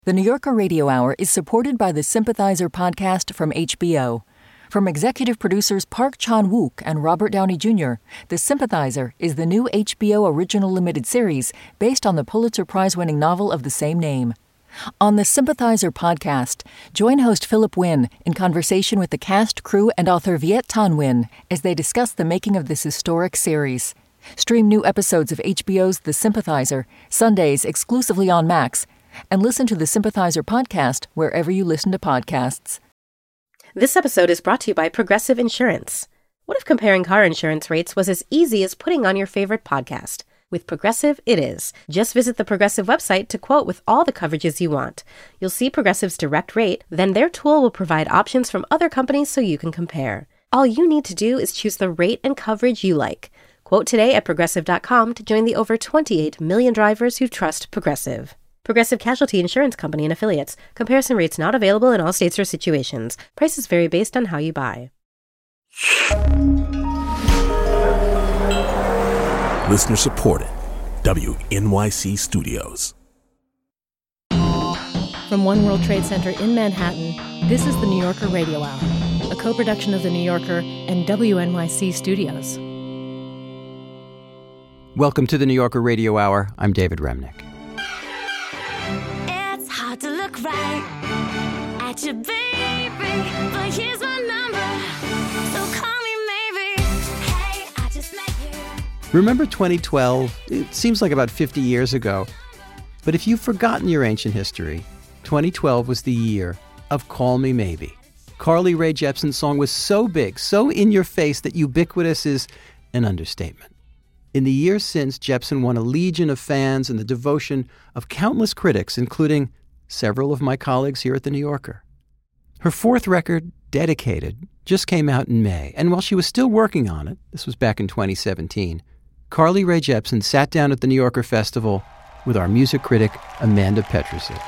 The New Yorker Radio Hour is supported by the Sympathizer podcast from HBO. From executive producers Park Chan-wook and Robert Downey Jr., The Sympathizer is the new HBO original limited series based on the Pulitzer Prize-winning novel of the same name. On the Sympathizer podcast, join host Philip Wynn in conversation with the cast, crew, and author Viet Thanh Nguyen as they discuss the making of this historic series. Stream new episodes of HBO's The Sympathizer, Sundays exclusively on Max, and listen to the Sympathizer podcast wherever you listen to podcasts. This episode is brought to you by Progressive Insurance. What if comparing car insurance rates was as easy as putting on your favorite podcast? With Progressive, it is. Just visit the Progressive website to quote with all the coverages you want. You'll see Progressive's direct rate, then their tool will provide options from other companies so you can compare. All you need to do is choose the rate and coverage you like. Quote today at Progressive.com to join the over 28 million drivers who trust Progressive. Progressive Casualty Insurance Company and Affiliates. Comparison rates not available in all states or situations. Prices vary based on how you buy. Listener supported. WNYC Studios. From One World Trade Center in Manhattan, this is the New Yorker Radio Hour, a co-production of The New Yorker and WNYC Studios. Welcome to the New Yorker Radio Hour. I'm David Remnick. It's hard to look right at your baby, but here's my number, so call me maybe. Hey, I just met you. Remember 2012? It seems like about 50 years ago. But if you've forgotten your ancient history, 2012 was the year of Call Me Maybe. Carly Rae Jepsen's song was so big, so in your face that ubiquitous is an understatement. In the years since, Jepsen won a legion of fans and the devotion of countless critics, including several of my colleagues here at The New Yorker. Her fourth record, Dedicated, just came out in May, and while she was still working on it, this was back in 2017, Carly Rae Jepsen sat down at the New Yorker Festival with our music critic, Amanda Petrusich.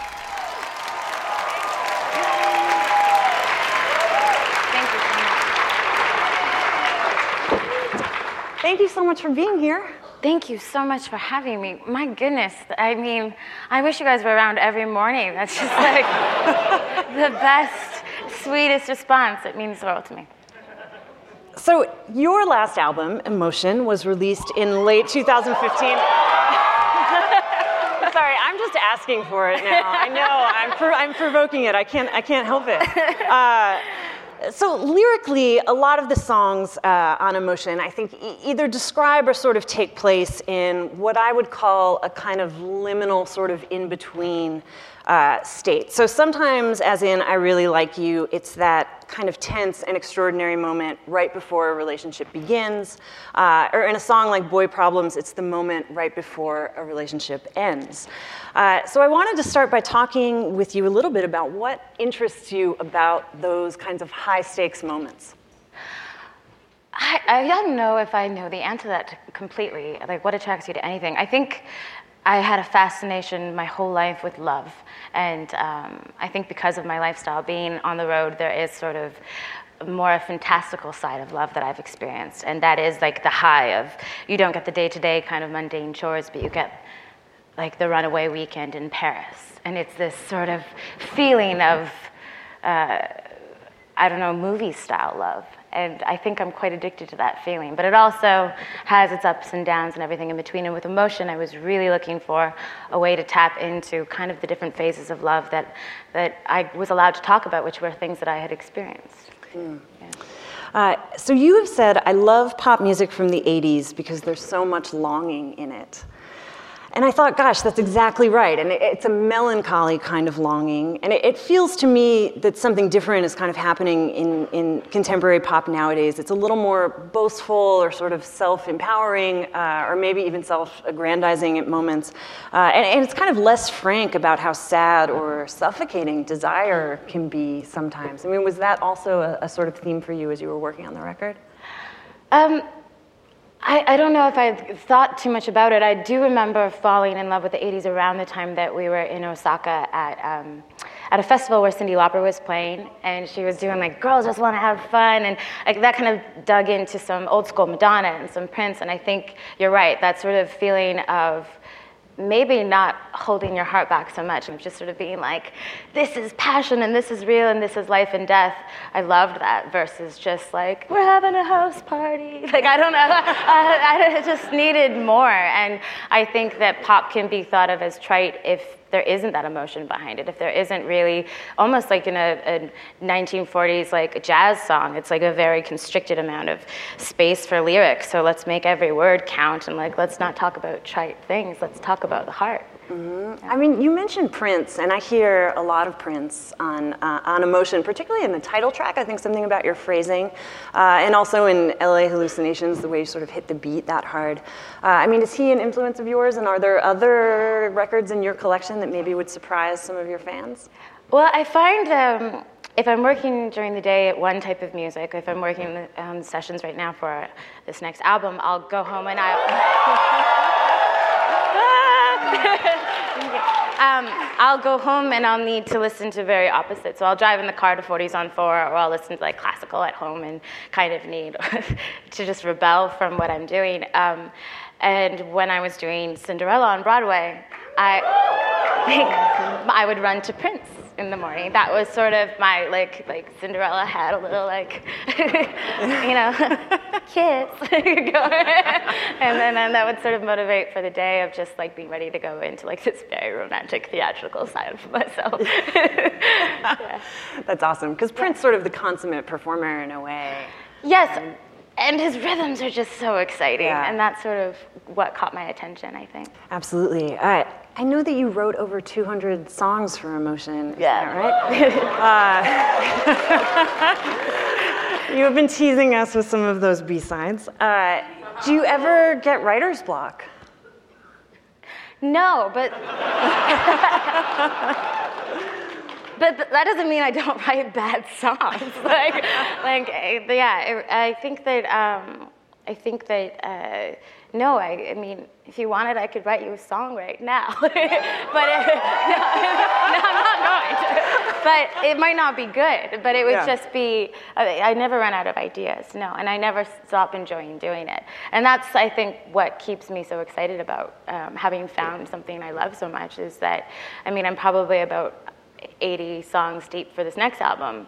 Thank you so much for being here. Thank you so much for having me. My goodness, I mean, I wish you guys were around every morning. That's just like the best, sweetest response. It means the world to me. So your last album, Emotion, was released in late 2015. Sorry, I'm just asking for it now. I know, I'm provoking it. I can't help it. So lyrically, a lot of the songs on Emotion, I think, either describe or sort of take place in what I would call a kind of liminal sort of in-between state. So sometimes, as in I Really Like You, it's that kind of tense and extraordinary moment right before a relationship begins. Or in a song like Boy Problems, it's the moment right before a relationship ends. So I wanted to start by talking with you a little bit about what interests you about those kinds of high-stakes moments. I don't know if I know the answer to that completely, like what attracts you to anything. I think I had a fascination my whole life with love. And I think because of my lifestyle, being on the road, there is sort of more a fantastical side of love that I've experienced. And that is like the high of, you don't get the day-to-day kind of mundane chores, but you get like the runaway weekend in Paris. And it's this sort of feeling of, movie-style love. And I think I'm quite addicted to that feeling. But it also has its ups and downs and everything in between. And with Emotion, I was really looking for a way to tap into kind of the different phases of love that I was allowed to talk about, which were things that I had experienced. Mm. Yeah. So you have said, I love pop music from the 80s because there's so much longing in it. And I thought, gosh, that's exactly right. And it's a melancholy kind of longing. And it feels to me that something different is kind of happening in contemporary pop nowadays. It's a little more boastful or sort of self-empowering or maybe even self-aggrandizing at moments. And it's kind of less frank about how sad or suffocating desire can be sometimes. I mean, was that also a sort of theme for you as you were working on the record? I don't know if I thought too much about it. I do remember falling in love with the 80s around the time that we were in Osaka at a festival where Cyndi Lauper was playing, and she was doing like Girls Just Want to Have Fun, and like that kind of dug into some old school Madonna and some Prince. And I think you're right, that sort of feeling of maybe not holding your heart back so much and just sort of being like, this is passion and this is real and this is life and death. I loved that versus just like, we're having a house party. Like, I don't know, I just needed more. And I think that pop can be thought of as trite if there isn't that emotion behind it, if there isn't really, almost like in a 1940s like a jazz song, it's like a very constricted amount of space for lyrics. So let's make every word count and like, let's not talk about trite things, let's talk about the heart. Mm-hmm. I mean, you mentioned Prince, and I hear a lot of Prince on Emotion, particularly in the title track. I think something about your phrasing, and also in LA Hallucinations, the way you sort of hit the beat that hard. I mean, is he an influence of yours, and are there other records in your collection that maybe would surprise some of your fans? Well, I find if I'm working during the day at one type of music, if I'm working on sessions right now for this next album, I'll go home and I'll go home and I'll need to listen to very opposite. So I'll drive in the car to 40s on 4, or I'll listen to like classical at home and kind of need to just rebel from what I'm doing. And when I was doing Cinderella on Broadway, I would run to Prince in the morning. That was sort of my like Cinderella had a little like kiss and then that would sort of motivate for the day of just like being ready to go into like this very romantic theatrical side of myself. Yeah. That's awesome, because Prince sort of the consummate performer in a way. Yes. And his rhythms are just so exciting, Yeah. and that's sort of what caught my attention, I think. Absolutely. I know that you wrote over 200 songs for Emotion. Is Yeah. that right? You have been teasing us with some of those B-sides. Do you ever get writer's block? No, but but that doesn't mean I don't write bad songs. No, I mean, if you wanted, I could write you a song right now. But no, I'm not going to. But it might not be good, but it would just be, I never run out of ideas, no, and I never stop enjoying doing it. And that's, I think, what keeps me so excited about having found something I love so much is that, I mean, I'm probably about 80 songs deep for this next album.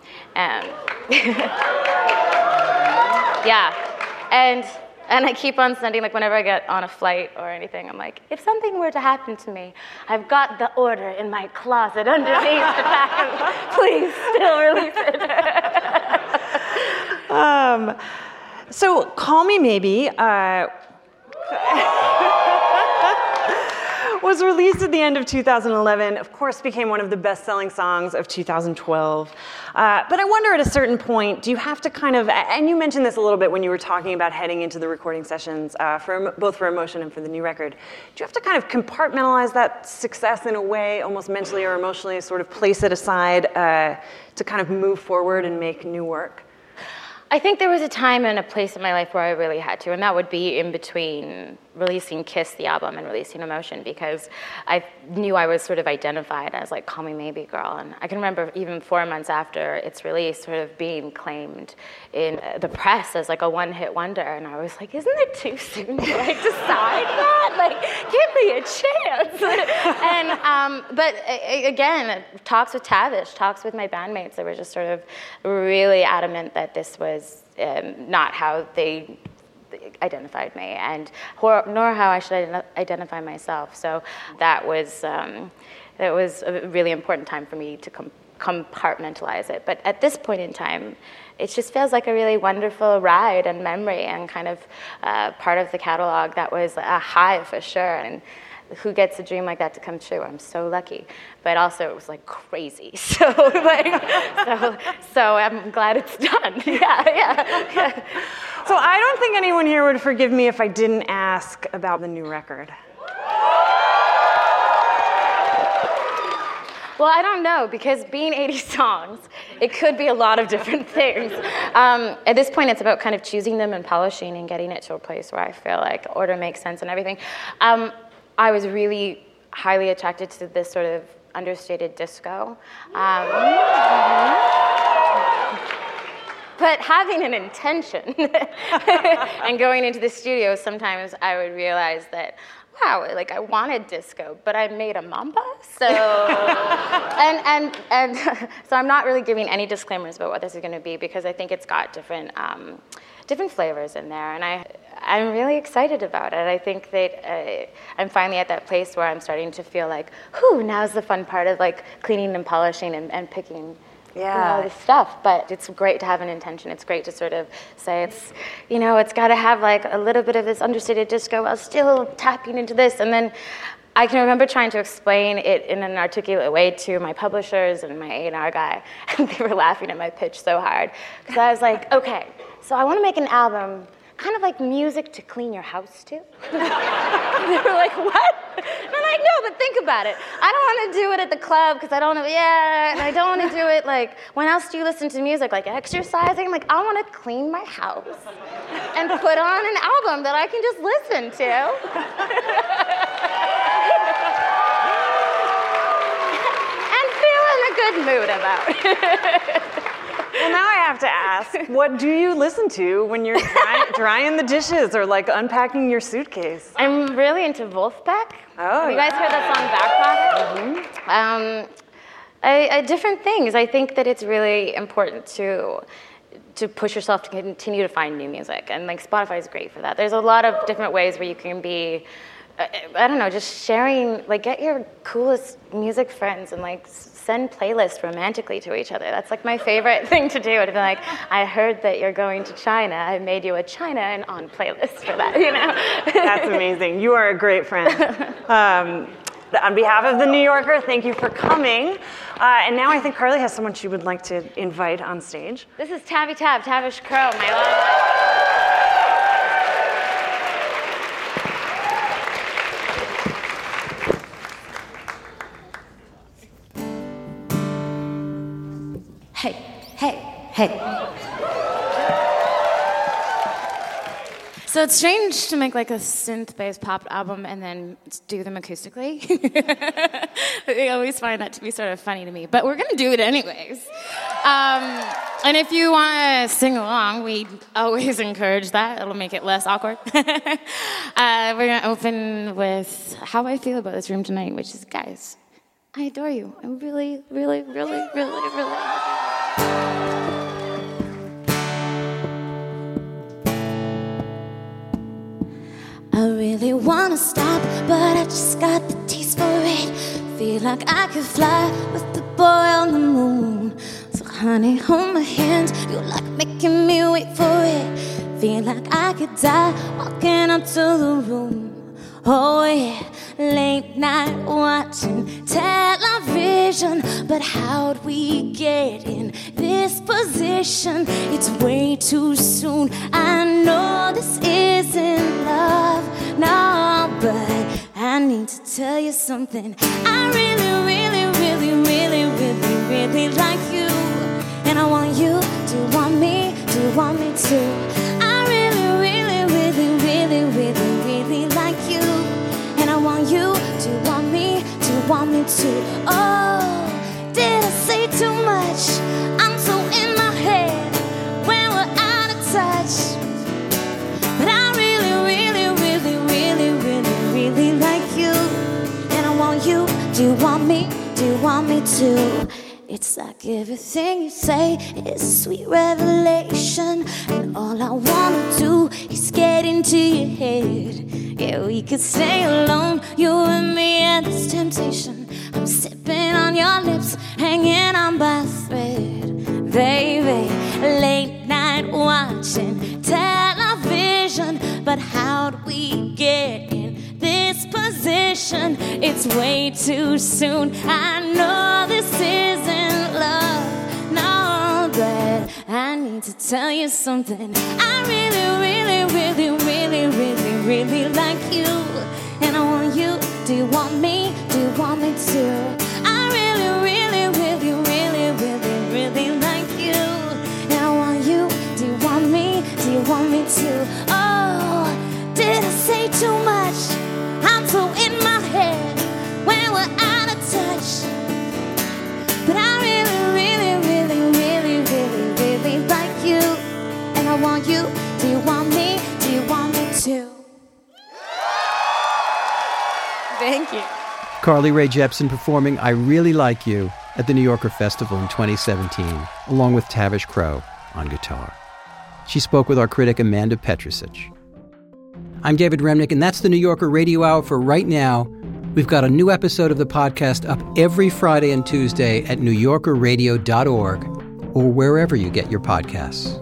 Yeah, and I keep on sending, like whenever I get on a flight or anything, I'm like, if something were to happen to me, I've got the order in my closet underneath the back. Please still release it. So Call Me Maybe was released at the end of 2011, of course became one of the best-selling songs of 2012. But I wonder at a certain point, do you have to kind of, and you mentioned this a little bit when you were talking about heading into the recording sessions, both for Emotion and for the new record, do you have to kind of compartmentalize that success in a way, almost mentally or emotionally, sort of place it aside to kind of move forward and make new work? I think there was a time and a place in my life where I really had to, and that would be in between releasing Kiss, the album, and releasing Emotion, because I knew I was sort of identified as like, Call Me Maybe girl. And I can remember even 4 months after its release sort of being claimed in the press as like a one-hit wonder. And I was like, isn't it too soon to like decide that? Like, give me a chance. And, but again, talks with Tavish, talks with my bandmates, they were just sort of really adamant that this was not how they identified me, and nor how I should identify myself. So that was a really important time for me to compartmentalize it. But at this point in time, it just feels like a really wonderful ride and memory and kind of part of the catalog that was a high for sure. And who gets a dream like that to come true? I'm so lucky. But also it was like crazy. So I'm glad it's done. Yeah. So I don't think anyone here would forgive me if I didn't ask about the new record. Well, I don't know, because being 80 songs, it could be a lot of different things. At this point, it's about kind of choosing them and polishing and getting it to a place where I feel like order makes sense and everything. I was really highly attracted to this sort of understated disco. But having an intention and going into the studio, sometimes I would realize that, wow, like I wanted disco, but I made a mambo. So, and so I'm not really giving any disclaimers about what this is going to be because I think it's got different flavors in there, and I'm really excited about it. I think that I'm finally at that place where I'm starting to feel like, whew, now's the fun part of like cleaning and polishing and picking. All this stuff, but it's great to have an intention. It's great to sort of say it's got to have like a little bit of this understated disco while still tapping into this. And then I can remember trying to explain it in an articulate way to my publishers and my A&R guy, and they were laughing at my pitch so hard because I was like, okay, so I want to make an album kind of like music to clean your house to. They were like, what? And I'm like, no, but think about it. I don't want to do it at the club because I don't and I don't want to do it like, when else do you listen to music? Like exercising? Like, I want to clean my house and put on an album that I can just listen to. And feel in a good mood about it. Well, now I have to ask, what do you listen to when you're drying the dishes or like unpacking your suitcase? I'm really into Wolfpack. Oh, have you guys heard that song Back Pocket? Different things. I think that it's really important to push yourself to continue to find new music, and like Spotify is great for that. There's a lot of different ways where you can be, I don't know, just sharing, like get your coolest music friends and like send playlists romantically to each other. That's like my favorite thing to do. To be like, I heard that you're going to China. I made you a China and on playlist for that, That's amazing. You are a great friend. On behalf of The New Yorker, thank you for coming. And now I think Carly has someone she would like to invite on stage. This is Tavish Crow, my love. Hey. So it's strange to make like a synth-based pop album and then do them acoustically. I always find that to be sort of funny to me, but we're gonna do it anyways. And if you want to sing along, we always encourage that. It'll make it less awkward. We're gonna open with how I feel about this room tonight, which is, guys, I adore you. I really, really, really, really, really I really wanna stop, but I just got the taste for it. Feel like I could fly with the boy on the moon. So honey, hold my hand, you like making me wait for it. Feel like I could die walking up to the room. Oh yeah, late night watching television. But how'd we get in this position? It's way too soon. I know this isn't love, no, but I need to tell you something. I really, really, really, really, really, really like you. And I want you to want me, to want me too. I really, really, really, really, really, really like you. And I want you to want me too. Oh, did I say too much? I'm so in my head when we're out of touch. But I really, really, really, really, really, really like you. And I want you to want me too. It's like everything you say is a sweet revelation. And all I wanna do is get into your head. Yeah, we could stay alone, you and me, and this temptation. I'm sipping on your lips, hanging on by a thread. Baby, late night watching television. But how'd we get in this position? It's way too soon. I know this isn't love, no, but I need to tell you something. I really, really, really, really, really, really like you. And I want you, do you want me, do you want me too? I really, really, really, really, really, really like you. And I want you, do you want me, do you want me too? Oh, did I say too much? I'm so in my head when we're out of touch. But I really, really, really, really, really, really like you. And I want you, do you want me, do you want me too? Thank you. Carly Rae Jepsen performing I Really Like You at the New Yorker Festival in 2017, along with Tavish Crowe on guitar. She spoke with our critic Amanda Petrusich. I'm David Remnick, and that's the New Yorker Radio Hour for right now. We've got a new episode of the podcast up every Friday and Tuesday at newyorkerradio.org or wherever you get your podcasts.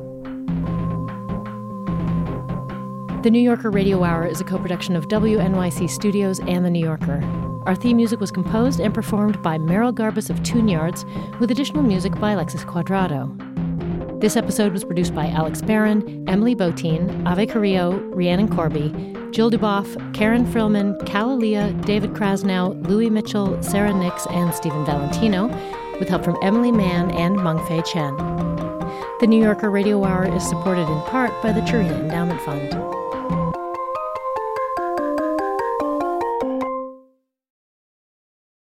The New Yorker Radio Hour is a co-production of WNYC Studios and The New Yorker. Our theme music was composed and performed by Meryl Garbus of Tune Yards, with additional music by Alexis Cuadrado. This episode was produced by Alex Barron, Emily Botein, Ave Carrillo, Rhiannon Corby, Jill Duboff, Karen Frillman, Cal Aaliyah, David Krasnow, Louis Mitchell, Sarah Nix, and Stephen Valentino, with help from Emily Mann and Mengfei Chen. The New Yorker Radio Hour is supported in part by the Turina Endowment Fund.